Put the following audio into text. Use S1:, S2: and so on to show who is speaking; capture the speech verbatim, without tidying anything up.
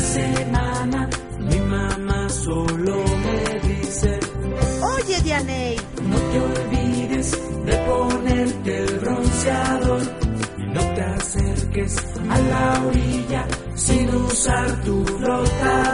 S1: semana mi mamá solo me dice:
S2: Oye, Dianey,
S1: no te olvides de ponerte el bronceador y no te acerques a la orilla sin usar tu flotador.